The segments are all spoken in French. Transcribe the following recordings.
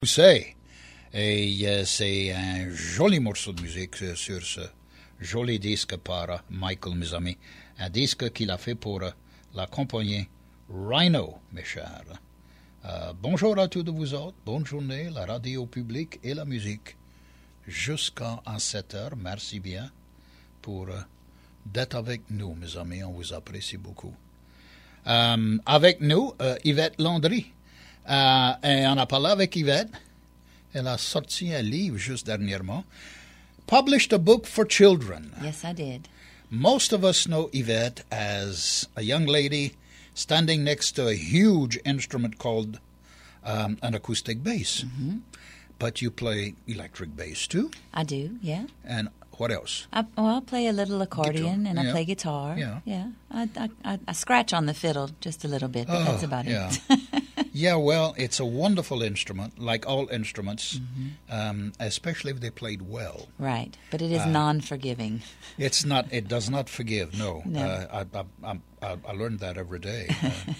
C'est. Et c'est un joli morceau de musique sur ce joli disque par Michael, mes amis. Un disque qu'il a fait pour la compagnie Rhino, mes chers. Bonjour à tous de vous autres. Bonne journée, la radio publique et la musique. Jusqu'à 7 heures. Merci bien pour d'être avec nous, mes amis. On vous apprécie beaucoup. Avec nous, Yvette Landry. Et on a parlé avec Yvette. Elle a sorti un livre juste dernièrement. Published a book for children. Yes, I did. Most of us know Yvette as a young lady standing next to a huge instrument called an acoustic bass. Mm-hmm. But you play electric bass too? I do, yeah. And what else? I play a little accordion and I play guitar. Yeah. I scratch on the fiddle just a little bit, but that's about it. Yeah, well, it's a wonderful instrument, like all instruments, especially if they played well. Right, but it is non-forgiving. It's not. It does not forgive. No. I learned that every day.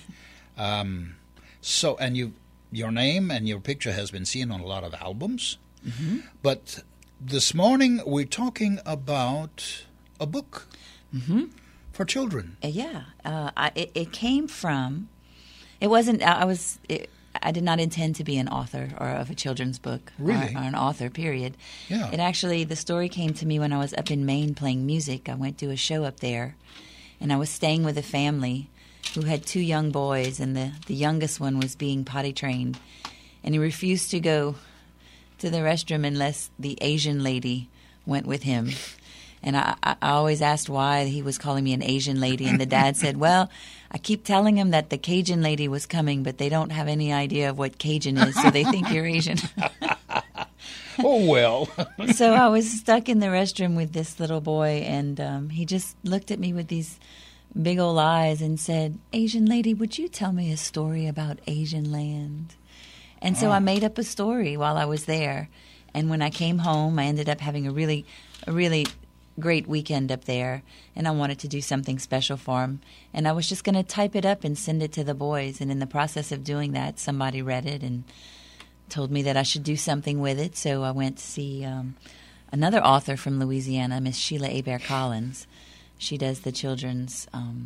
So, and your name and your picture has been seen on a lot of albums, but this morning we're talking about a book for children. It came from. It wasn't. I did not intend to be an author or of a children's book, really, or an author. Period. Yeah. It actually, the story came to me when I was up in Maine playing music. I went to a show up there, and I was staying with a family who had 2 young boys, and the youngest one was being potty trained, and he refused to go to the restroom unless the Asian lady went with him. And I always asked why he was calling me an Asian lady, and the dad said, well, I keep telling him that the Cajun lady was coming, but they don't have any idea of what Cajun is, so they think you're Asian. Oh, well. So I was stuck in the restroom with this little boy, and he just looked at me with these big old eyes and said, Asian lady, would you tell me a story about Asian land? And so I made up a story while I was there. And when I came home, I ended up having a really great weekend up there, and I wanted to do something special for him. And I was just going to type it up and send it to the boys. And in the process of doing that, somebody read it and told me that I should do something with it. So I went to see another author from Louisiana, Miss Sheila Hebert Collins. She does the children's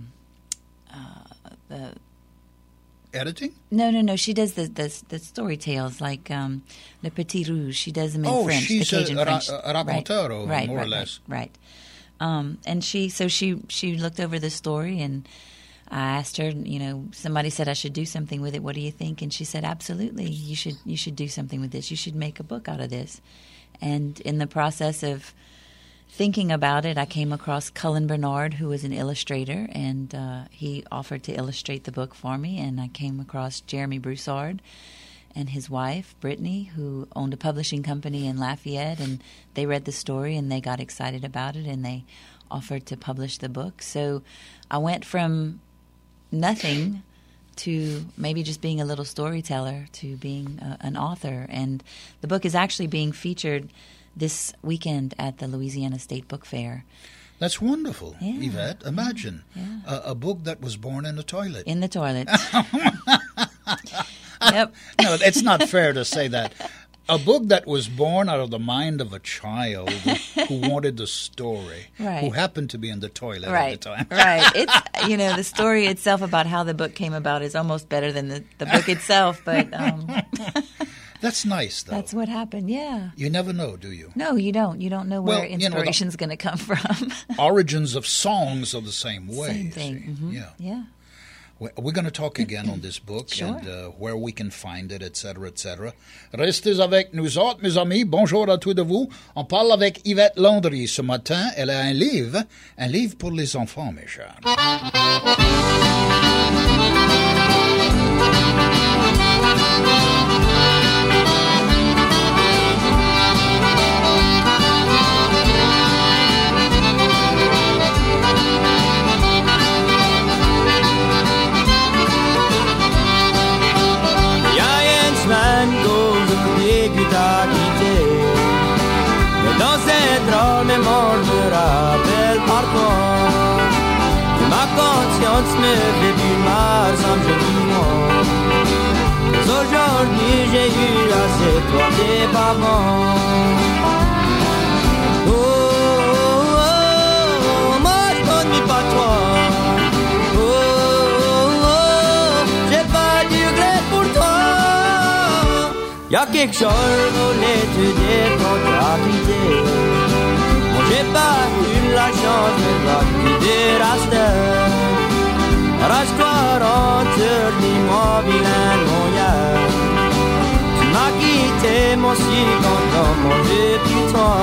editing? No. She does the story tales like Le Petit Rouge. She does them in French. She's the Cajun French. a raconteur, right, more or less. Right. And she looked over the story, and I asked her, somebody said I should do something with it. What do you think? And she said, absolutely, you should do something with this. You should make a book out of this. And in the process of thinking about it, I came across Cullen Bernard, who was an illustrator, and he offered to illustrate the book for me. And I came across Jeremy Broussard and his wife, Brittany, who owned a publishing company in Lafayette, and they read the story and they got excited about it, and they offered to publish the book. So I went from nothing to maybe just being a little storyteller to being an author. And the book is actually being featured this weekend at the Louisiana State Book Fair. That's wonderful, Yvette. Imagine a book that was born in a toilet. In the toilet. Yep. No, it's not fair to say that. A book that was born out of the mind of a child who wanted the story, who happened to be in the toilet at the time. Right. It's, the story itself about how the book came about is almost better than the book itself, but... That's nice, though. That's what happened, yeah. You never know, do you? No, you don't. You don't know where inspiration's going to come from. Origins of songs are the same way. Same thing. Yeah. We're going to talk again on this book and where we can find it, etc., etc. Restez avec nous autres, mes amis. Bonjour à tous de vous. On parle avec Yvette Landry ce matin. Elle a un livre pour les enfants, mes chers. Dans cette drôle mémoire me rappelle parfois que ma conscience me fait du mal sans que je dis moi. aujourd'hui j'ai eu assez, toi t'es pas bon. Oh, oh, oh, moi je m'ennuie pas toi. Oh, oh, oh, j'ai pas du regret pour toi. Y'a quelque chose que je voulais te dire quand t'as quitté. Moi j'ai pas eu la chance de voir te dire à cette heure. Arrache-toi, rentre, dis-moi vilain moyen. Tu m'as quitté, moi si content, moi j'ai plus toi.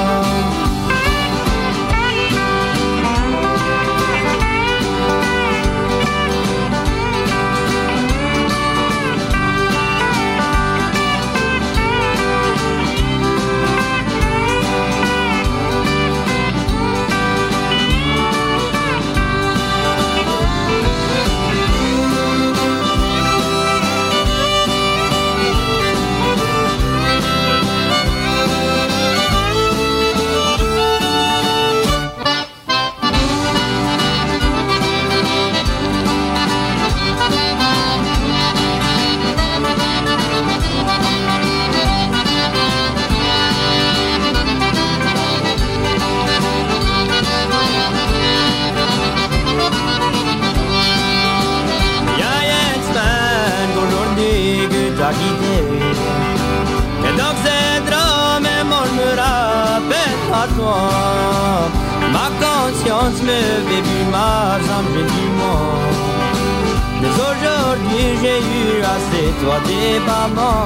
Et donc c'est drôle, mais moi je me rappelle à toi. Ma conscience me fait plus mal, ça me fait du mal. Mais aujourd'hui j'ai eu assez, toi t'es pas bon.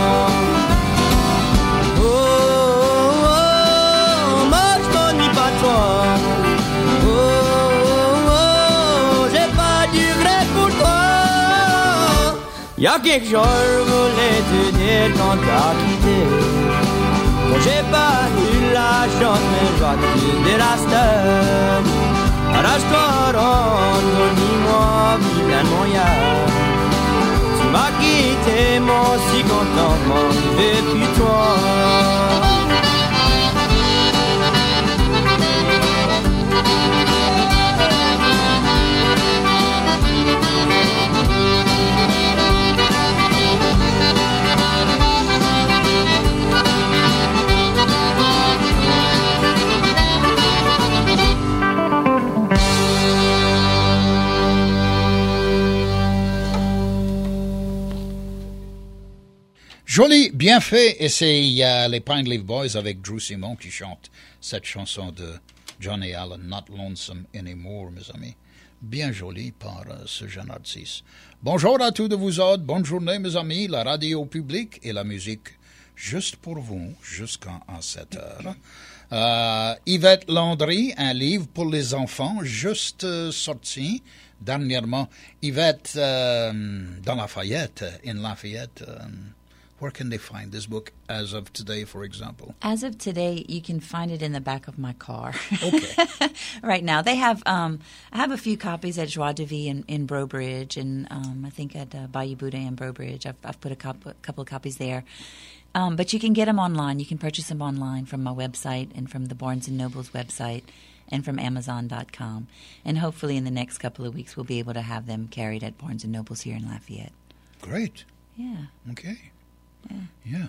Oh, oh, oh, moi je m'ennuie pas toi. Oh, oh, oh, j'ai pas du regret pour toi. Y'a quelque chose que je voulais te dire quand t'as quitté. Moi j'ai pas eu la chance, mais je vais te dire la star. Arrache-toi, rentre, dis-moi, vilain moyen. Tu m'as quitté, moi si content, moi je vais plus toi. Joli, bien fait, et c'est les Pine Leaf Boys avec Drew Simon qui chante cette chanson de Johnny Allen, Not Lonesome Anymore, mes amis. Bien joli par ce jeune artiste. Bonjour à tous de vous autres, bonne journée mes amis, la radio publique et la musique juste pour vous, jusqu'à 7 heures. Yvette Landry, un livre pour les enfants, juste sorti dernièrement. Yvette, dans Lafayette, where can they find this book as of today, for example? As of today, you can find it in the back of my car. Okay. Right now, they have. I have a few copies at Joie de Vie in Breaux Bridge, and I think at Bayou Boudin in Breaux Bridge. I've put a couple of copies there. But you can get them online. You can purchase them online from my website and from the Barnes & Noble's website and from Amazon.com. And hopefully in the next couple of weeks, we'll be able to have them carried at Barnes & Noble's here in Lafayette. Great. Yeah. Okay. Yeah.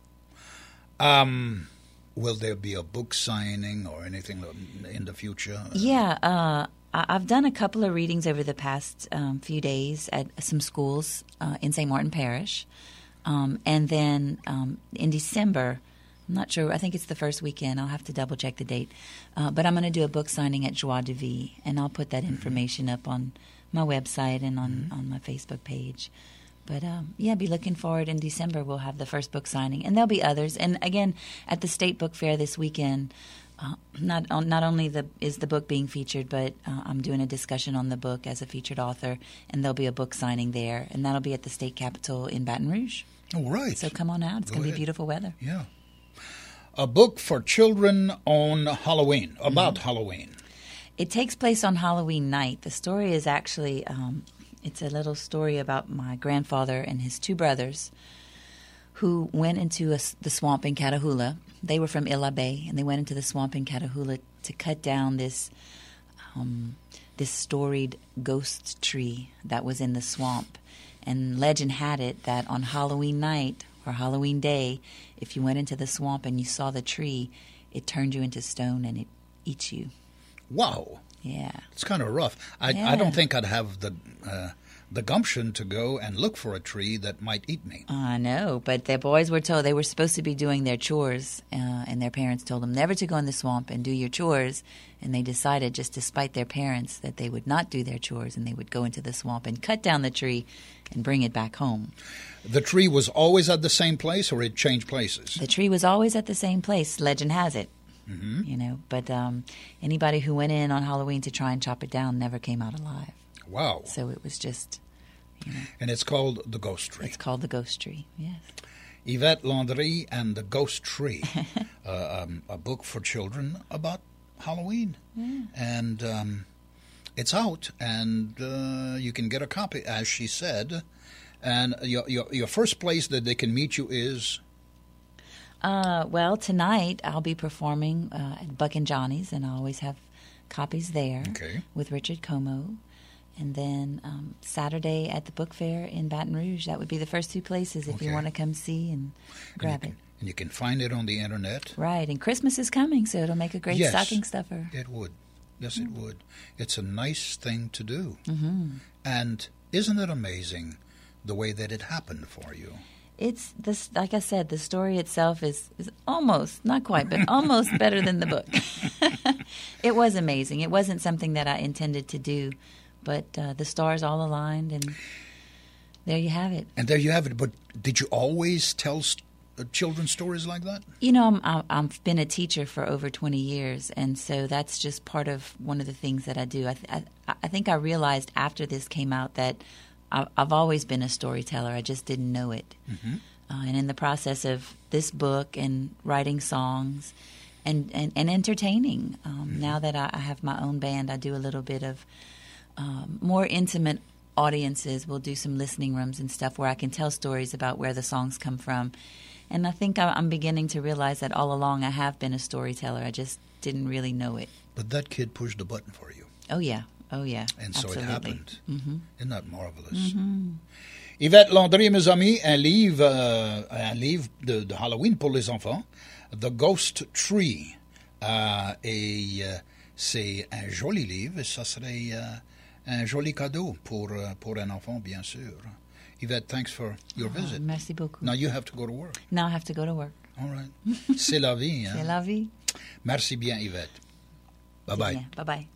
Will there be a book signing or anything in the future? Yeah. I've done a couple of readings over the past few days at some schools in St. Martin Parish. And then in December, I'm not sure, I think it's the first weekend. I'll have to double-check the date. But I'm going to do a book signing at Joie de Vie, and I'll put that information up on my website and on my Facebook page. But, be looking forward in December. We'll have the first book signing, and there'll be others. And, again, at the State Book Fair this weekend, not only is the book being featured, but I'm doing a discussion on the book as a featured author, and there'll be a book signing there, and that'll be at the State Capitol in Baton Rouge. All right. So come on out. It's going to be beautiful weather. Yeah. A book for children on Halloween, about Halloween. It takes place on Halloween night. The story is actually... it's a little story about my grandfather and his two brothers who went into the swamp in Catahoula. They were from Illa Bay, and they went into the swamp in Catahoula to cut down this storied ghost tree that was in the swamp. And legend had it that on Halloween night or Halloween day, if you went into the swamp and you saw the tree, it turned you into stone and it eats you. Wow. Yeah. It's kind of rough. I don't think I'd have the gumption to go and look for a tree that might eat me. I know, but the boys were told they were supposed to be doing their chores, and their parents told them never to go in the swamp and do your chores, and they decided, just to spite their parents, that they would not do their chores and they would go into the swamp and cut down the tree and bring it back home. The tree was always at the same place, or it changed places? The tree was always at the same place, legend has it. Mm-hmm. But anybody who went in on Halloween to try and chop it down never came out alive. Wow. So it was just, And it's called The Ghost Tree. It's called The Ghost Tree, yes. Yvette Landry and The Ghost Tree, a book for children about Halloween. Yeah. And it's out, and you can get a copy, as she said. And your first place that they can meet you is? Well, tonight I'll be performing at Buck and Johnny's, and I always have copies there with Richard Como. And then Saturday at the book fair in Baton Rouge. That would be the first two places if you want to come see and grab it. And you can find it on the internet. Right, and Christmas is coming, so it'll make a great stocking stuffer. It would. Yes, it would. It's a nice thing to do. Mm-hmm. And isn't it amazing the way that it happened for you? It's this, like I said, the story itself is almost, not quite, but almost better than the book. It was amazing. It wasn't something that I intended to do, but the stars all aligned, and there you have it. And there you have it. But did you always tell children's stories like that? I've been a teacher for over 20 years, and so that's just part of one of the things that I do. I think I realized after this came out that I've always been a storyteller. I just didn't know it. Mm-hmm. And in the process of this book and writing songs and entertaining, now that I have my own band, I do a little bit of more intimate audiences. We'll do some listening rooms and stuff where I can tell stories about where the songs come from. And I think I'm beginning to realize that all along I have been a storyteller. I just didn't really know it. But that kid pushed the button for you. Oh, yeah. And so absolutely. it happened. Mm-hmm. Isn't that marvelous? Mm-hmm. Yvette Landry, mes amis, un livre de Halloween pour les enfants, The Ghost Tree. Et c'est un joli livre, et ça serait un joli cadeau pour un enfant, bien sûr. Yvette, thanks for your visit. Merci beaucoup. Now you have to go to work. Now I have to go to work. All right. C'est la vie. Hein? C'est la vie. Merci bien, Yvette. Bye-bye. Bye-bye.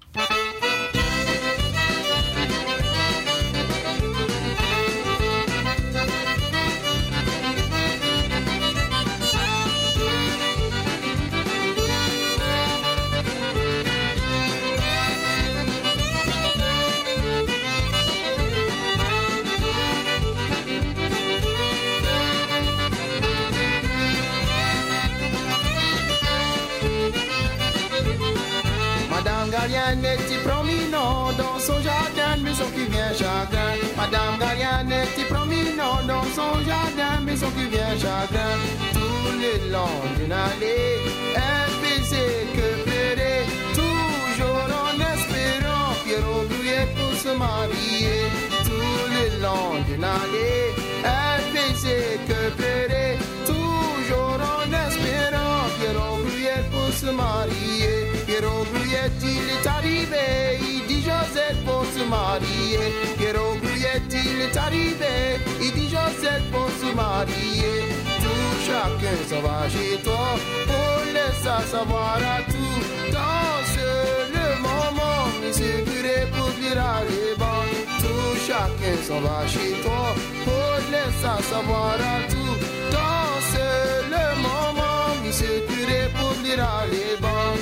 Gariane est promenant dans son jardin, maison qui vient chagrin. Madame Gariane est promenant dans son jardin, maison qui vient chagrin. Tout le long d'une allée, elle faisait que pleurer, toujours en espérant Pierrot Brouillet pour se marier. Tout le long d'une allée, elle faisait que pleurer, toujours en espérant Pierrot Brouillet pour se marier. Pierrot Brouillet, il est arrivé, il dit Joseph pour se marier. Pierrot Brouillet, il est arrivé, il dit Joseph pour se marier. Tout chacun s'en va chez toi, pour laisser savoir à tout. Danse le moment, monsieur curé pour dire à les bancs. Tout chacun s'en va chez toi, pour laisser savoir à tout. Danse le moment, monsieur curé pour dire à les bancs.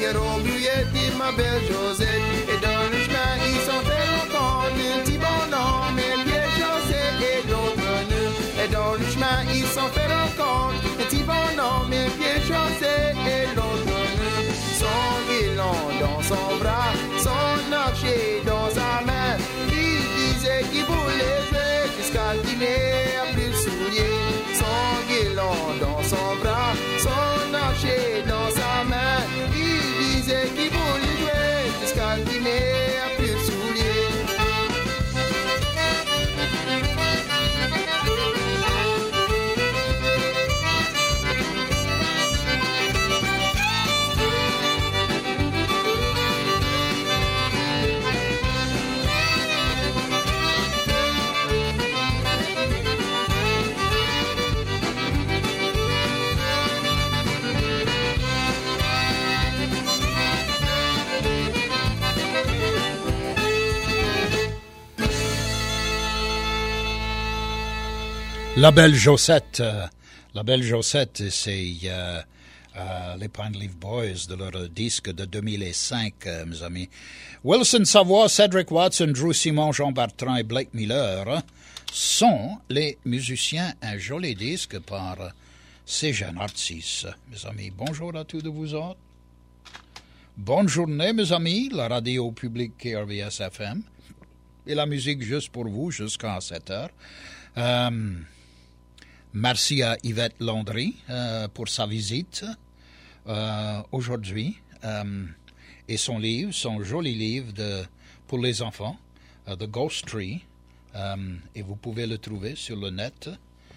Pierrot Bouillet puis ma belle Josette. Et dans le chemin, ils sont fait longtemps, le petit bonhomme et Pierre Josette et l'autre nœud. Et dans le chemin, ils sont fait longtemps, le petit bonhomme et Pierre Josette et l'autre nœud. Son guélan dans son bras, son archer dans sa main. Il disait qu'il voulait jouer jusqu'à qu'il n'ait plus de souliers. Son guélan dans son bras, son archer dans sa main. Il disait qu'il voulait jouer jusqu'à qu'il n'ait plus de souliers. La belle Josette, c'est les Pine Leaf Boys de leur disque de 2005, mes amis. Wilson Savoie, Cedric Watson, Drew Simon, Jean Bertrand et Blake Miller sont les musiciens. Un joli disque par ces jeunes artistes, mes amis. Bonjour à tous de vous autres. Bonne journée, mes amis. La radio publique KRVS FM et la musique juste pour vous jusqu'à 7 heures. Merci à Yvette Landry pour sa visite aujourd'hui et son livre, son joli livre pour les enfants, The Ghost Tree, et vous pouvez le trouver sur le net.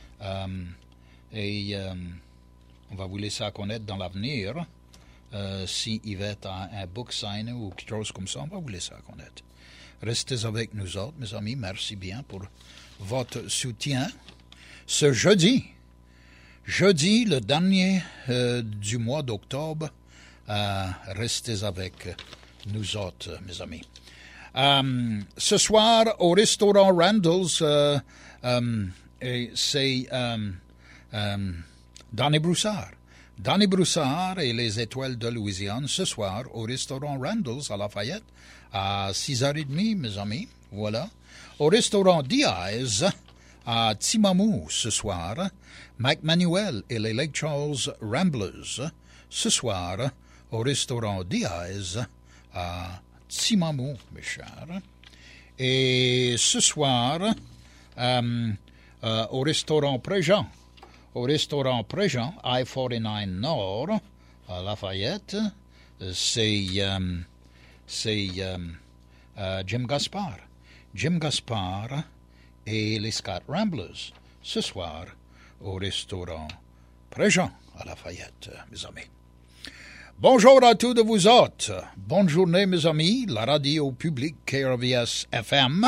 Et on va vous laisser connaître dans l'avenir. Si Yvette a un book sign ou quelque chose comme ça, on va vous laisser connaître. Restez avec nous autres, mes amis. Merci bien pour votre soutien. Ce jeudi, le dernier du mois d'octobre, restez avec nous autres, mes amis. Ce soir, au restaurant Randall's, c'est Danny Broussard. Danny Broussard et les Étoiles de Louisiane, ce soir, au restaurant Randall's à Lafayette, à 6h30, mes amis. Voilà. Au restaurant Diaz, à Timamou, ce soir, Mike Manuel et les Lake Charles Ramblers, ce soir, au restaurant Diaz, à Timamou, mes chers. Et ce soir, au restaurant Préjean, I-49 Nord, à Lafayette, c'est Jim Gaspard et les Scott Ramblers, ce soir, au restaurant Préjean, à Lafayette, mes amis. Bonjour à tous de vous autres. Bonne journée, mes amis. La radio publique KRVS FM.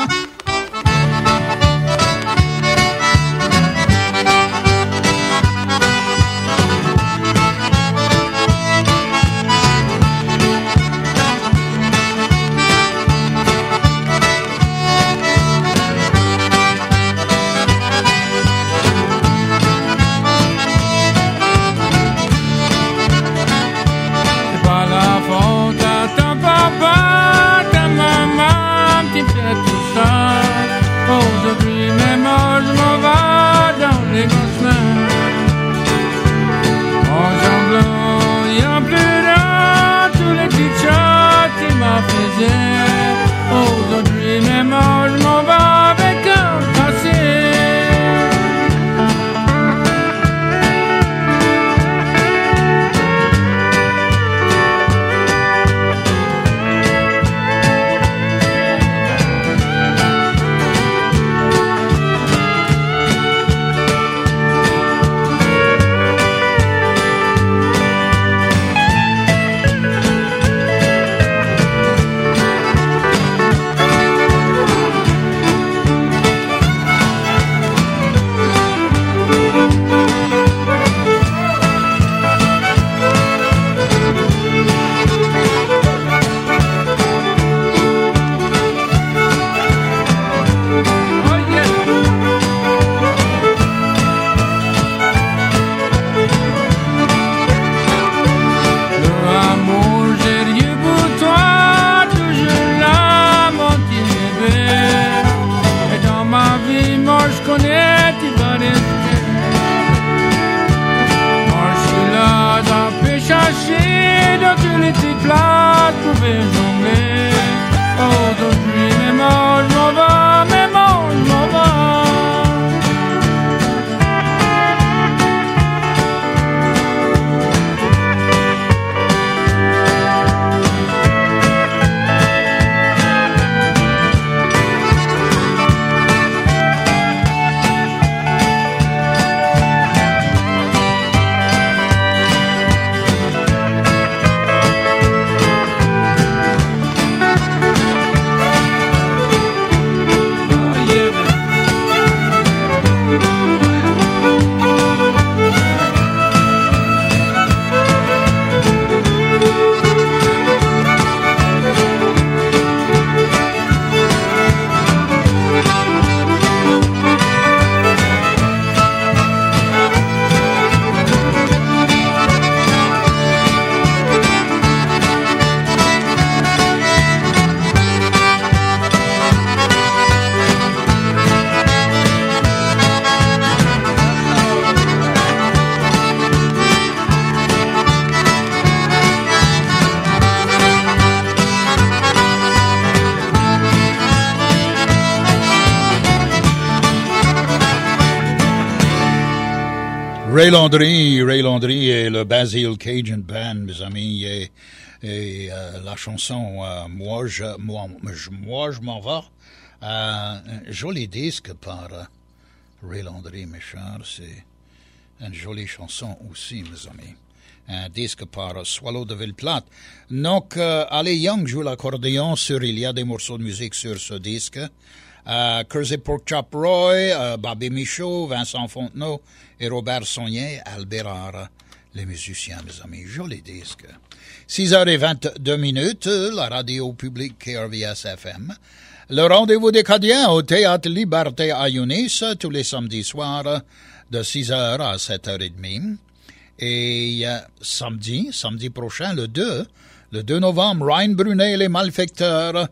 Ta maman qui fait tout ça. Ray Landry et le Basil Cajun Band, mes amis, et la chanson Moi je m'en vais, un joli disque par Ray Landry, mes chers, c'est une jolie chanson aussi, mes amis. Un disque par Swallow de Villeplate. Donc, Ali Young joue l'accordéon il y a des morceaux de musique sur ce disque. Curzy Porkchop Roy, Bobby Michaud, Vincent Fontenot et Robert Saunier, Albert Ara, les musiciens, mes amis. Joli disque. 6h22, la radio publique KRVS FM. Le rendez-vous des Cadiens au Théâtre Liberté à Yunis, tous les samedis soirs, de 6h à 7h30. Et samedi prochain, le 2 novembre, Ryan Brunet et les malfecteurs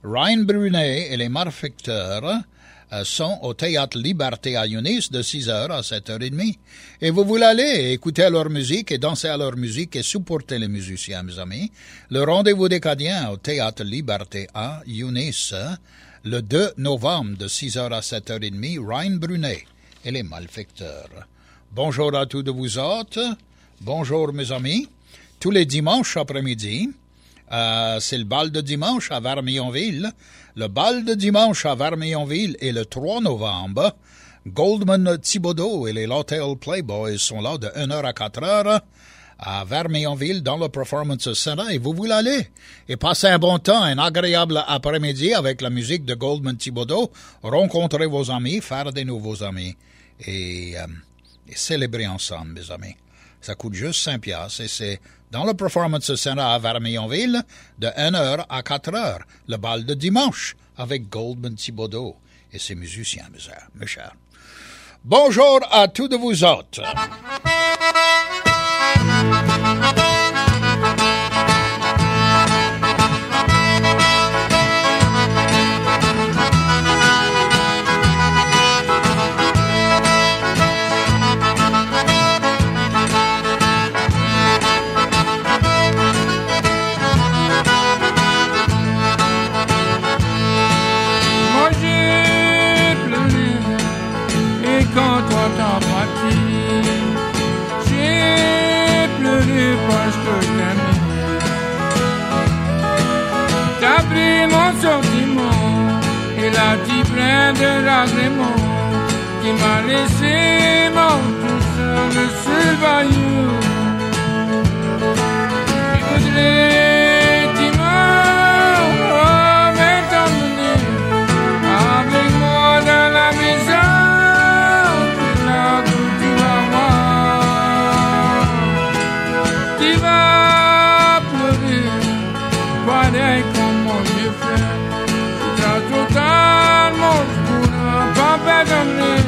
sont au Théâtre Liberté à Yunis de 6h à 7h30. Et vous voulez aller écouter leur musique et danser à leur musique et supporter les musiciens, mes amis. Le rendez-vous des Cadiens au Théâtre Liberté à Yunis, le 2 novembre de 6h à 7h30, Ryan Brunet et les malfecteurs. Bonjour à tous de vous autres. Bonjour, mes amis. Tous les dimanches après-midi, c'est le bal de dimanche à Vermillonville. Le bal de dimanche à Vermillonville est le 3 novembre. Goldman Thibodeau et les L'Hotel Playboys sont là de 1h à 4h à Vermillonville dans le Performance Center. Et vous voulez aller et passer un bon temps, un agréable après-midi avec la musique de Goldman Thibodeau, rencontrer vos amis, faire des nouveaux amis et célébrer ensemble, mes amis. Ça coûte juste 5 piastres et c'est dans le Performance Center à Vermillonville de 1h à 4h, le bal de dimanche avec Goldman Thibodeau et ses musiciens, mes chers. Bonjour à tous de vous autres. Sentiment et la dit plein de l'agrément qui m'a laissé mon tout seul sur le bayou. Je voudrais dimanche m'emmener avec moi dans la maison, là où tu vas voir. Tu vas pleurer, pareil comme mon vieux frère. Totalement, je ne pas pardonner.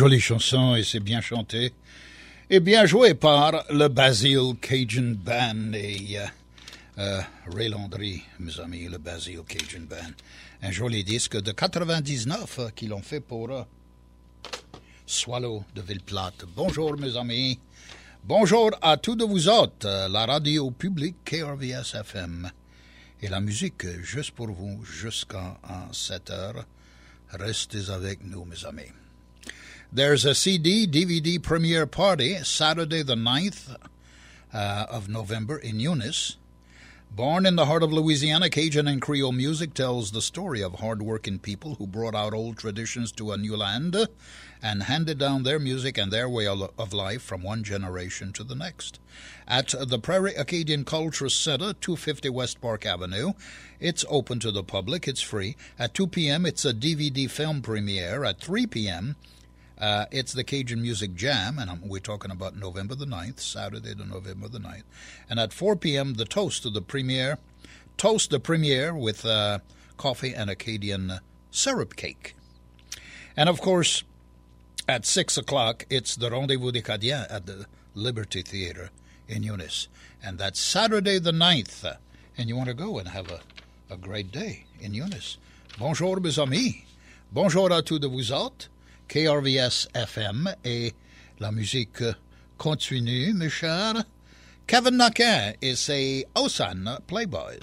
jolie chanson et c'est bien chanté et bien joué par le Basil Cajun Band et Ray Landry, mes amis, le Basil Cajun Band. Un joli disque de 99 qu'ils ont fait pour Swallow de Ville-Plate. Bonjour mes amis, bonjour à tous de vous autres, la radio publique KRVS FM et la musique juste pour vous jusqu'à 7 heures. Restez avec nous mes amis. There's a CD-DVD premiere party Saturday the 9th of November in Eunice. Born in the heart of Louisiana, Cajun and Creole music tells the story of hard-working people who brought out old traditions to a new land and handed down their music and their way of life from one generation to the next. At the Prairie Acadian Culture Center, 250 West Park Avenue, it's open to the public. It's free. At 2 p.m., it's a DVD film premiere. At 3 p.m., it's the Cajun Music Jam, and we're talking about November the 9th, Saturday to November the 9th. And at 4 p.m., the toast the premiere with coffee and Acadian syrup cake. And, of course, at 6 o'clock, it's the Rendezvous des Cadiens at the Liberty Theater in Eunice. And that's Saturday the 9th. And you want to go and have a great day in Eunice. Bonjour, mes amis. Bonjour à tous de vous autres. KRVS FM et la musique continue, mes chers. Kevin Naquin et ses Osan Playboys.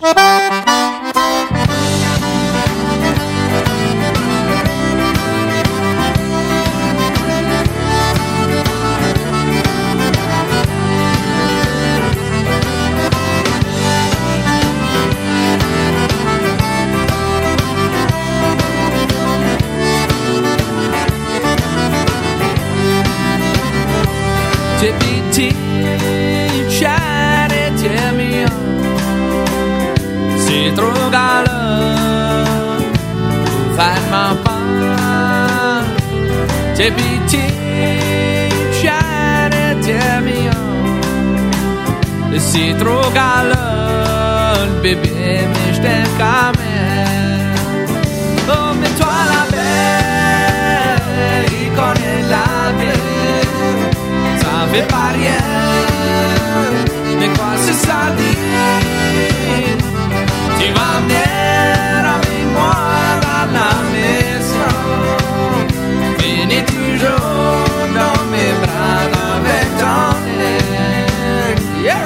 Petit charretier mignon, c'est trop galant pour faire ma part. T'es petit charretier mignon, c'est trop galant, bébé, mais je t'aime quand même. Oh, mais toi la belle, il connaît la belle. Ça fait pas rien, mais quoi c'est ça dit? Tu vas venir avec moi à la maison, finis toujours dans mes bras avec ton air. Yeah!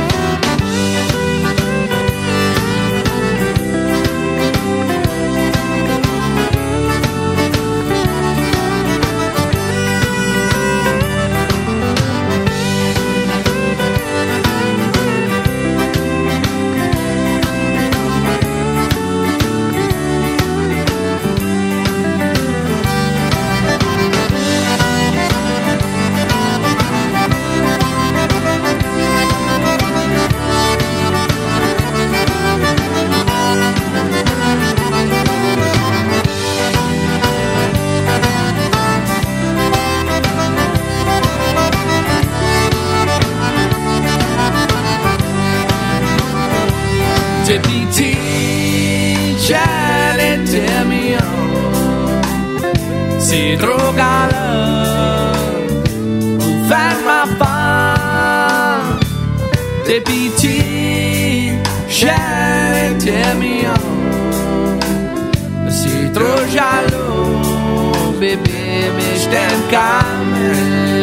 C'est trop galant pour faire ma part. T'es petit, cher et t'es mignon. C'est trop jaloux, bébé, mais je t'aime quand même.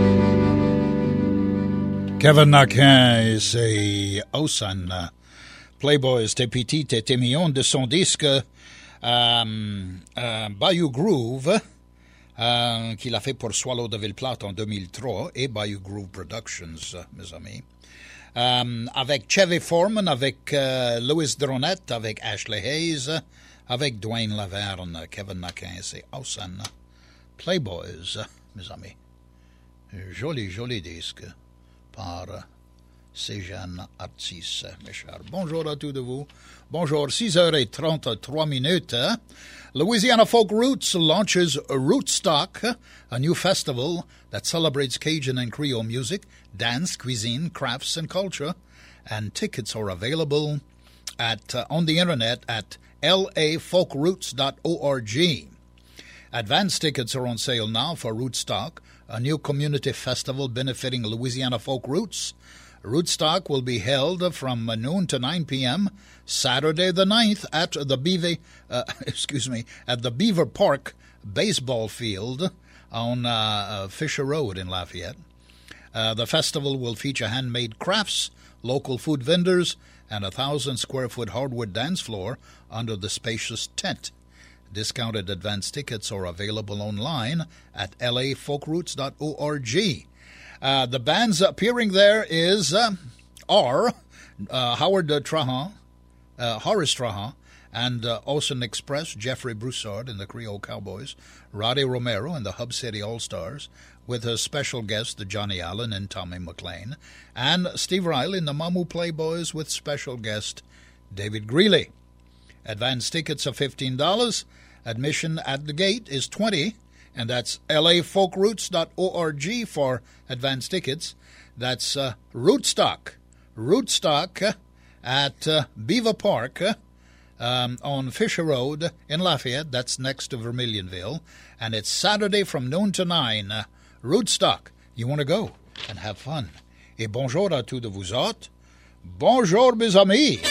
Kevin Naquin et ses Osan Playboys, t'es petit, t'es mignon, de son disque Bayou Groove, qu'il a fait pour Swallow de Ville-Plate en 2003, et Bayou Groove Productions, mes amis. Avec Chevy Foreman, avec Louis Dronette, avec Ashley Hayes, avec Dwayne Laverne, Kevin McInnes et Hausen. Playboys, mes amis. Joli, joli disque par ces jeunes artistes, mes chers. Bonjour à tous de vous. Bonjour, 6h33. Louisiana Folk Roots launches Rootstock, a new festival that celebrates Cajun and Creole music, dance, cuisine, crafts, and culture. And tickets are available on the internet at lafolkroots.org. Advance tickets are on sale now for Rootstock, a new community festival benefiting Louisiana folk roots. Rootstock will be held from noon to 9 p.m. Saturday the 9th at the Beaver Park baseball field on Fisher Road in Lafayette. The festival will feature handmade crafts, local food vendors, and a 1,000-square-foot hardwood dance floor under the spacious tent. Discounted advance tickets are available online at lafolkroots.org. The bands appearing there are Howard Trahan, Horace Trahan, and Ocean Express, Jeffrey Broussard and the Creole Cowboys, Roddy Romero and the Hub City All-Stars, with a special guest Johnny Allen and Tommy McLean, and Steve Riley and the Mamu Playboys with special guest David Greeley. Advance tickets are $15. Admission at the gate is $20, and that's lafolkroots.org for advance tickets. That's Rootstock at Beaver Park on Fisher Road in Lafayette. That's next to Vermilionville, and it's Saturday from noon to 9. Rootstock. You want to go and have fun. Et bonjour à tous de vous autres. Bonjour, mes amis.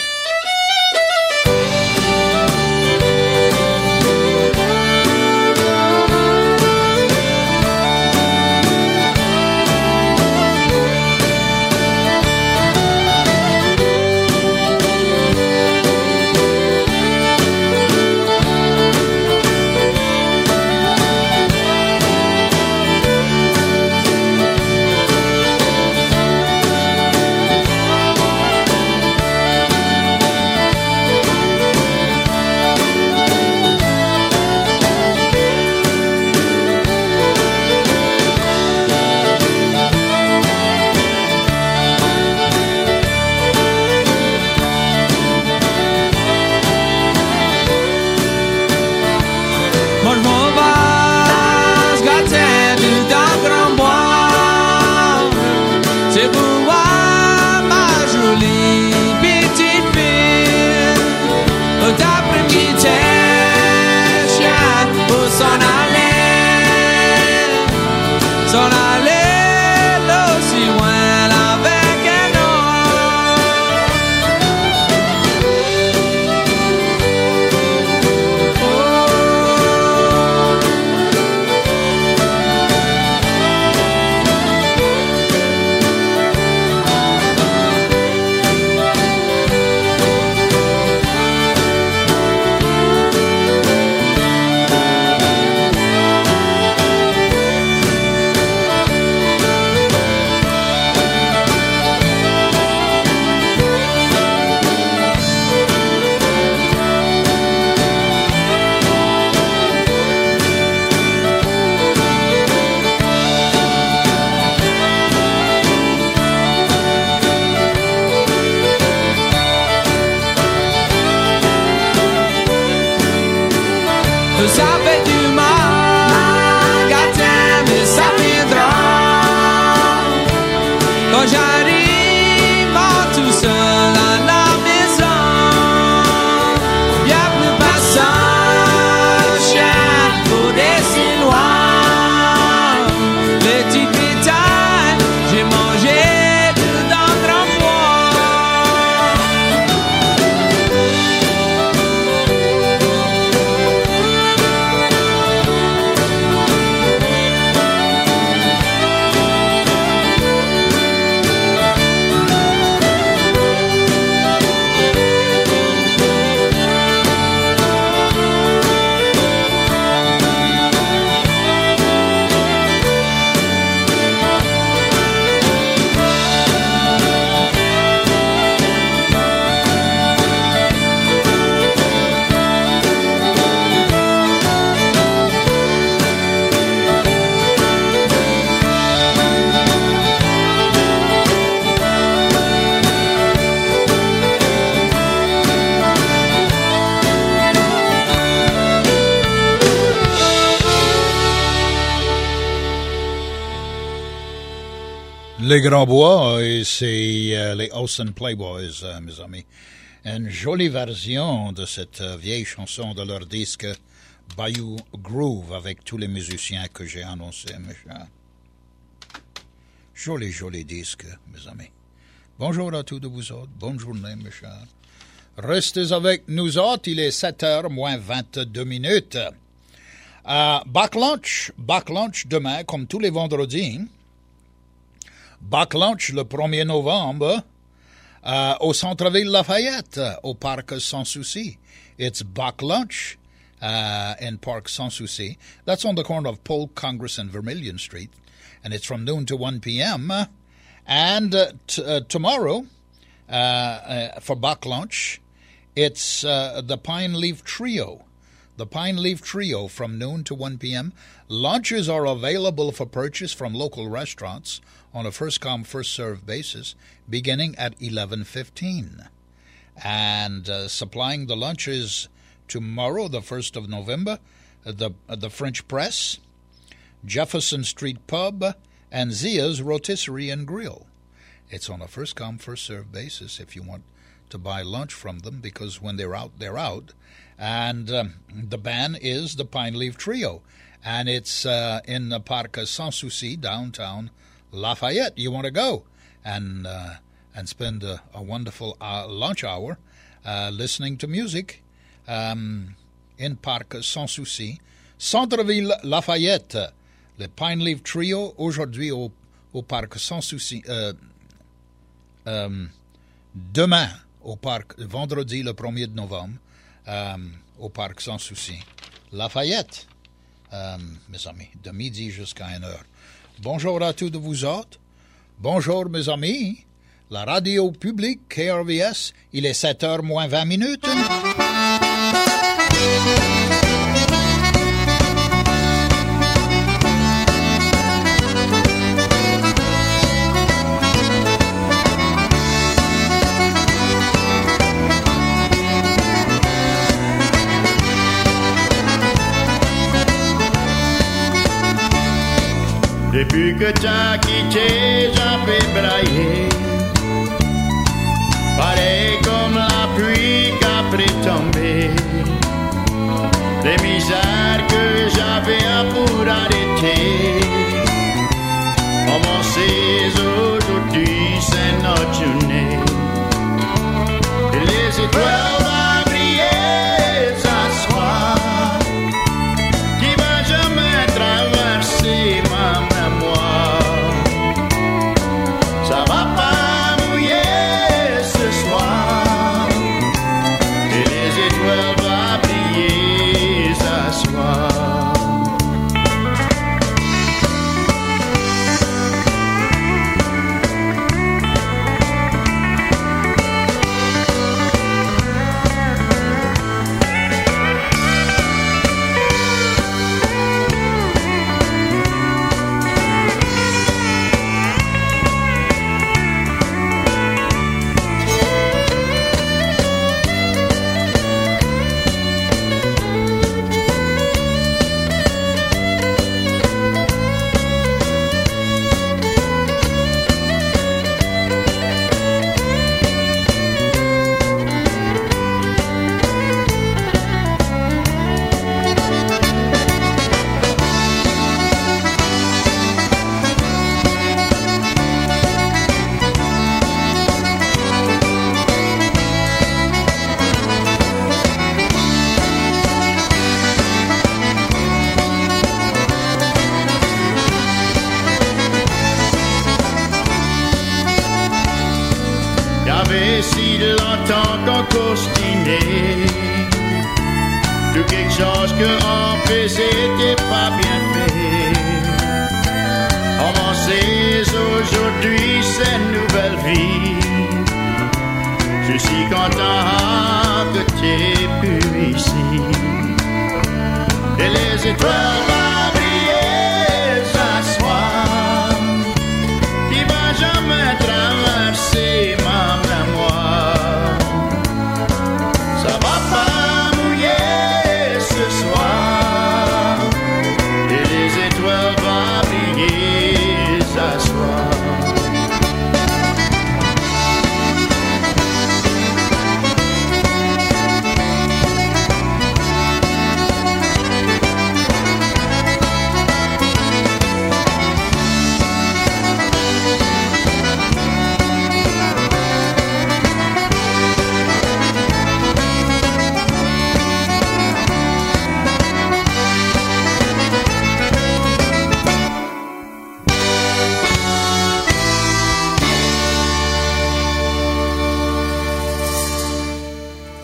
Les Grands Bois, et c'est les Olsen Playboys, mes amis. Une jolie version de cette vieille chanson de leur disque Bayou Groove avec tous les musiciens que j'ai annoncés, mes chers. Joli, joli disque, mes amis. Bonjour à tous de vous autres. Bonne journée, mes chers. Restez avec nous autres. Il est 7h moins 22 minutes. Back lunch demain, comme tous les vendredis. Back lunch le 1er novembre au centre-ville Lafayette, au parc Sans Souci. It's back lunch in Park Sans Souci. That's on the corner of Polk, Congress, and Vermilion Street. And it's from noon to 1 p.m. And tomorrow, for back lunch, it's the Pine Leaf Trio. The Pine Leaf Trio from noon to 1 p.m. Lunches are available for purchase from local restaurants on a first-come, first-served basis, beginning at 11:15. And supplying the lunches tomorrow, the 1st of November, the French Press, Jefferson Street Pub, and Zia's Rotisserie and Grill. It's on a first-come, first-served basis if you want to buy lunch from them, because when they're out, they're out. And the band is the Pine Leaf Trio, and it's in the Parc Sans Souci, downtown Lafayette. You want to go and spend a wonderful lunch hour listening to music in Parc Sans Souci, Centre-Ville Lafayette. Le Pine Leaf Trio, aujourd'hui au Parc Sans Souci. Demain, au parc, vendredi le 1er de novembre, au Parc Sans Souci. Lafayette, mes amis, de midi jusqu'à 1h. Bonjour à tous de vous autres. Bonjour, mes amis. La radio publique, KRVS, il est 7h moins 20 minutes. Depuis que t'as quitté, j'en fais brailler. Pareil comme la pluie qu'après tomber. Les misères que j'avais pour arrêter. Oh mon c'est aujourd'hui, c'est notre journée. Et les étoiles vont briller ce soir. Qui va jamais traverser ma mémoire. Ça va pas mouiller ce soir. Et les étoiles vont briller ce soir. Y'avait si longtemps qu'on costinait. Tout quelque chose qu'on faisait n'était pas bien fait. On m'en sait aujourd'hui c'est une nouvelle vie. Je suis content que t'aies pu ici. Et les étoiles vont briller ce soir. Qui va jamais traverser ma mémoire. Ça va pas mouiller ce soir. Et les étoiles vont briller ce soir.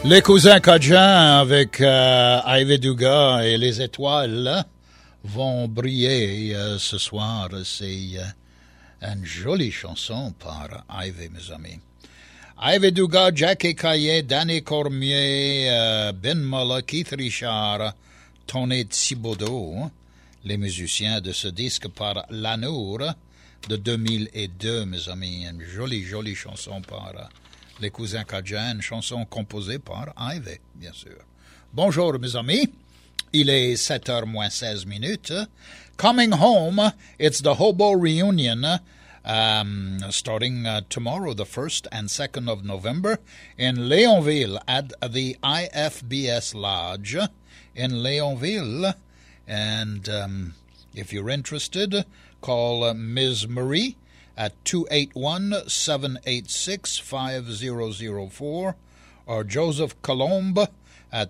Les cousins Cajuns avec Ivy Dugas et les étoiles vont briller ce soir. C'est une jolie chanson par Ivy, mes amis. Ivy Dugas, Jackie Caillé, Danny Cormier, Ben Molla, Keith Richard, Tony Thibodeau, les musiciens de ce disque par Lanour de 2002, mes amis. Une jolie chanson par les cousins Cajuns, une chanson composée par Ivy, bien sûr. Bonjour, mes amis. Il est 7h moins 16 minutes. Coming home, it's the Hobo Reunion, starting tomorrow, the 1st and 2nd of November, in Léonville at the IFBS Lodge in Léonville. And if you're interested, call Ms. Marie at 281-786-5004 or Joseph Colombe at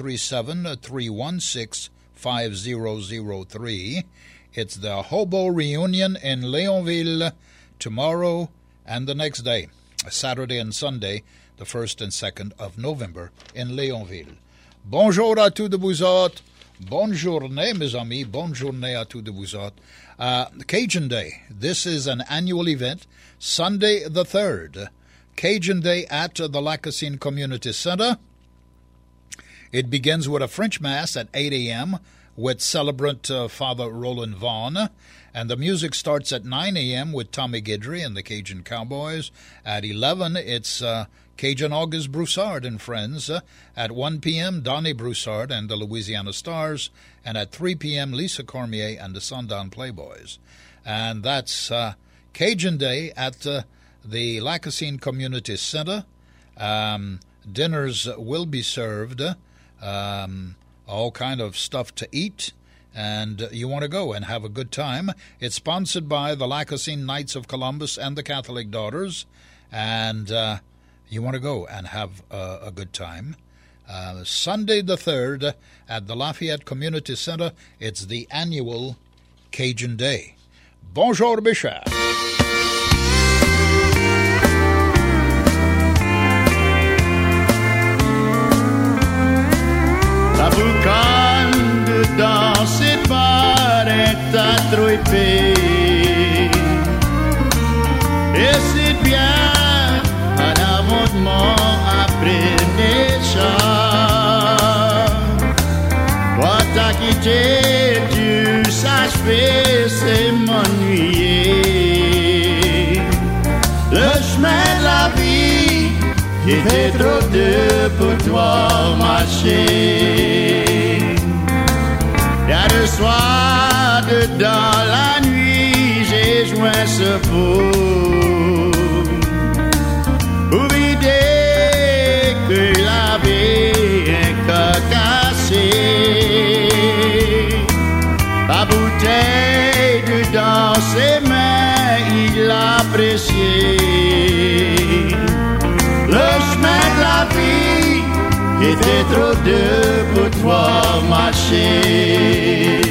337-316-5003. It's the Hobo Reunion in Léonville tomorrow and the next day, Saturday and Sunday, the 1st and 2nd of November in Léonville. Bonjour à tous de vous autres. Bonne journée, mes amis. Bonne journée à tous de vous autres. Cajun Day. This is an annual event, Sunday the 3rd. Cajun Day at the Lacassine Community Center. It begins with a French Mass at 8 a.m. with celebrant Father Roland Vaughn. And the music starts at 9 a.m. with Tommy Guidry and the Cajun Cowboys. At 11, it's Cajun August Broussard and Friends. At 1 p.m., Donnie Broussard and the Louisiana Stars. And at 3 p.m., Lisa Cormier and the Sundown Playboys. And that's Cajun Day at the Lacassine Community Center. Dinners will be served, all kind of stuff to eat, and you want to go and have a good time. It's sponsored by the Lacassine Knights of Columbus and the Catholic Daughters, and you want to go and have a good time. Sunday the 3rd at the Lafayette Community Center, it's the annual Cajun Day. Bonjour, Bishop. La boucane dedans ses pas est attroupée. Et c'est bien un amendement après les chats. Toi t'as quitté, tu saches faire, c'est m'ennuyer. Le chemin de la vie était trop dur pour toi marcher. Y'a le soir dedans la nuit, j'ai joint ce pot pour vider que la vie est cassé. La bouteille dedans ses mains, il l'appréciait. Le chemin de la vie était trop dur pour toi marcher.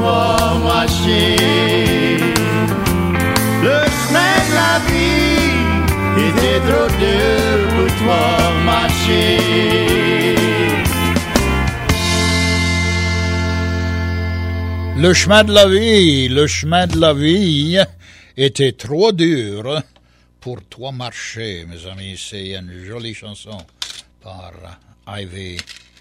toi marcher. Le chemin de la vie était trop dur pour toi marcher. Le chemin de la vie était trop dur pour toi marcher, mes amis. C'est une jolie chanson par Ivy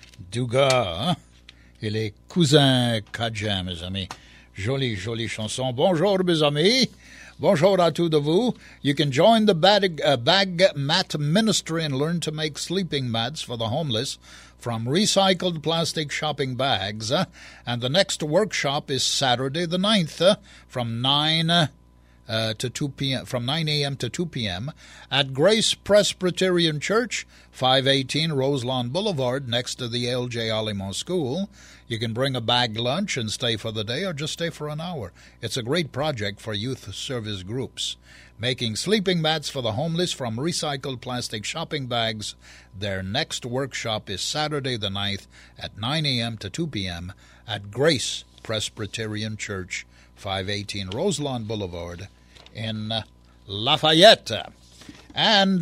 Dugas et les cousins Cajun, mes amis. Jolie chanson. Bonjour, mes amis. Bonjour à tous de vous. You can join the bag mat ministry and learn to make sleeping mats for the homeless from recycled plastic shopping bags. And the next workshop is Saturday the 9th from 9 to 2 p.m. from 9 a.m. to 2 p.m. at Grace Presbyterian Church, 518 Roselawn Boulevard, next to the L.J. Alimont School. You can bring a bag lunch and stay for the day or just stay for an hour. It's a great project for youth service groups. Making sleeping mats for the homeless from recycled plastic shopping bags. Their next workshop is Saturday the 9th at 9 a.m. to 2 p.m. at Grace Presbyterian Church, 518 Roselawn Boulevard in Lafayette. And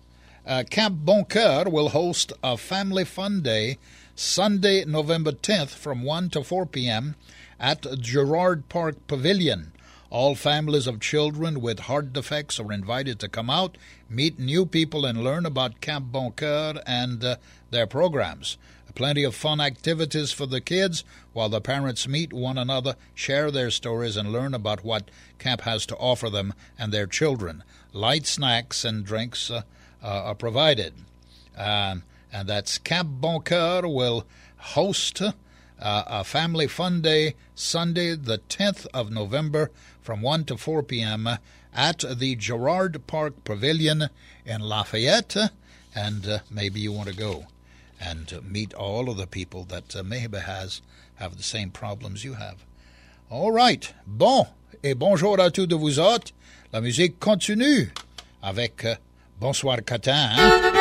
Camp Boncoeur will host a Family Fun Day Sunday, November 10th from 1 to 4 p.m. at Gerard Park Pavilion. All families of children with heart defects are invited to come out, meet new people, and learn about Camp Boncoeur and their programs. Plenty of fun activities for the kids while the parents meet one another, share their stories, and learn about what camp has to offer them and their children. Light snacks and drinks are provided. And that's Camp Boncoeur will host a Family Fun Day Sunday, the 10th of November from 1 to 4 p.m. at the Gerard Park Pavilion in Lafayette. And maybe you want to go and meet all of the people that maybe have the same problems you have. All right. Bon, et bonjour à tous de vous autres. La musique continue avec Bonsoir Catin.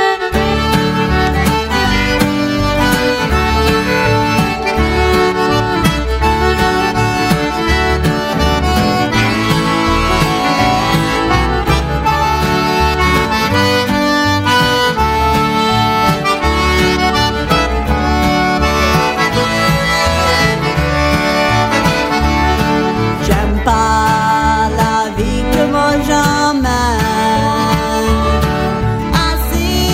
Pas la vie que moi j'emmène, assis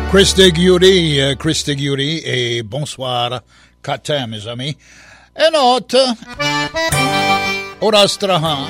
Christy Gury, et bonsoir, Kata, mes amis. Et notre Horace Trahan.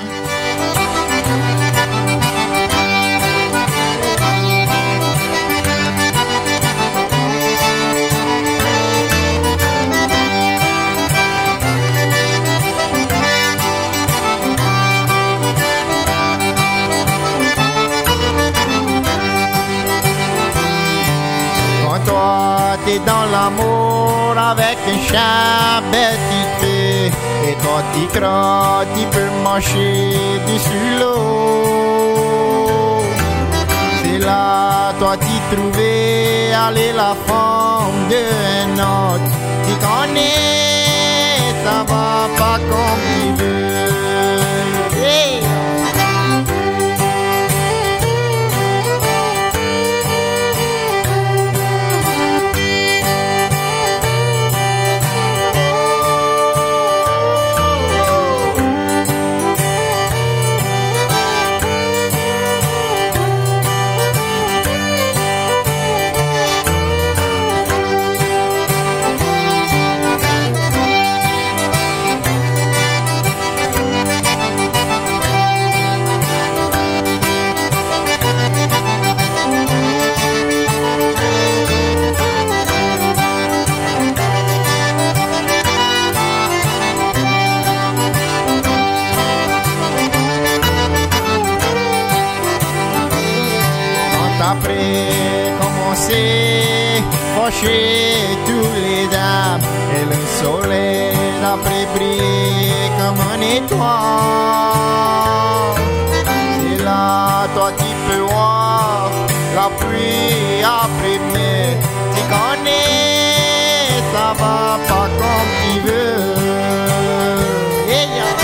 T'es dans l'amour avec un chat bêtité et toi t'y crois, t'y peux marcher dessus l'eau. C'est là, toi t'y trouver, aller la femme d'un autre. T'y connais, ça va pas comme tu veux. Hey! Après commencer, fâcher tous les dames et le soleil d'après briller comme un étoile. C'est là, toi tu peux voir la pluie après mai. Tu connais, ça va pas comme tu veux. Yeah.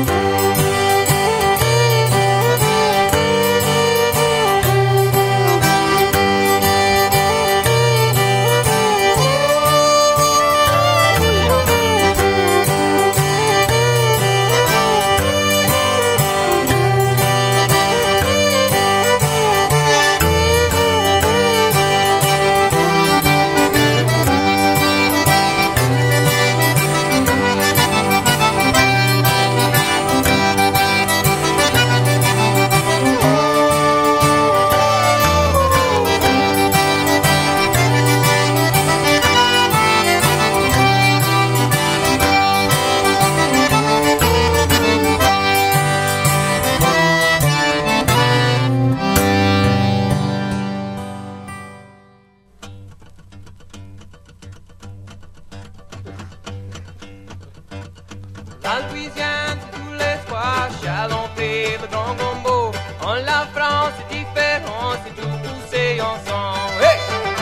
La Louisiane, c'est tous les soirs, Chalon-Pé, le Grand Gombo. En la France, c'est différent, c'est tout poussé ensemble. Hey!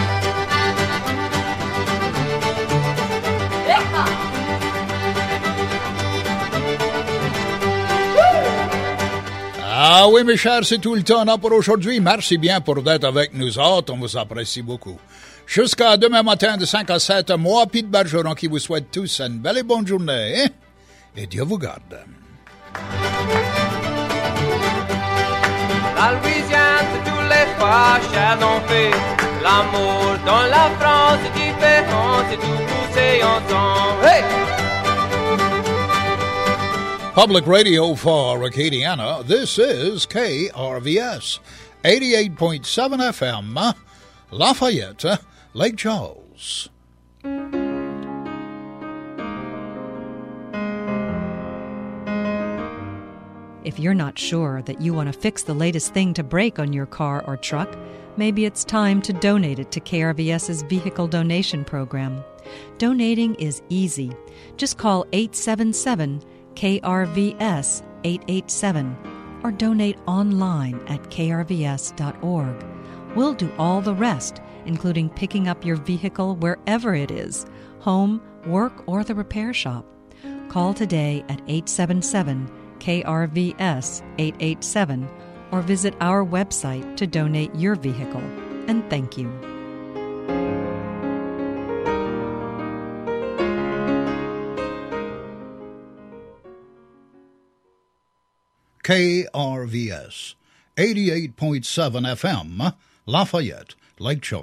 Ah oui, mes chers, c'est tout le temps là pour aujourd'hui. Merci bien pour d'être avec nous autres. On vous apprécie beaucoup. Jusqu'à demain matin de 5 à 7, moi, Pete Bergeron, qui vous souhaite tous une belle et bonne journée. Hein? Et Dieu vous garde. La Louisiane, c'est tous les fois, Chalon-Pé. L'amour dans la France, c'est différent, c'est tout poussé ensemble. Hey! Public radio for Acadiana, this is KRVS, 88.7 FM, Lafayette, Lake Charles. If you're not sure that you want to fix the latest thing to break on your car or truck, maybe it's time to donate it to KRVS's Vehicle Donation Program. Donating is easy. Just call 877-KRVS-887 or donate online at krvs.org. We'll do all the rest, including picking up your vehicle wherever it is, home, work, or the repair shop. Call today at 877-KRVS-887 or visit our website to donate your vehicle. And thank you. KRVS, 88.7 FM, Lafayette, Lake Charles.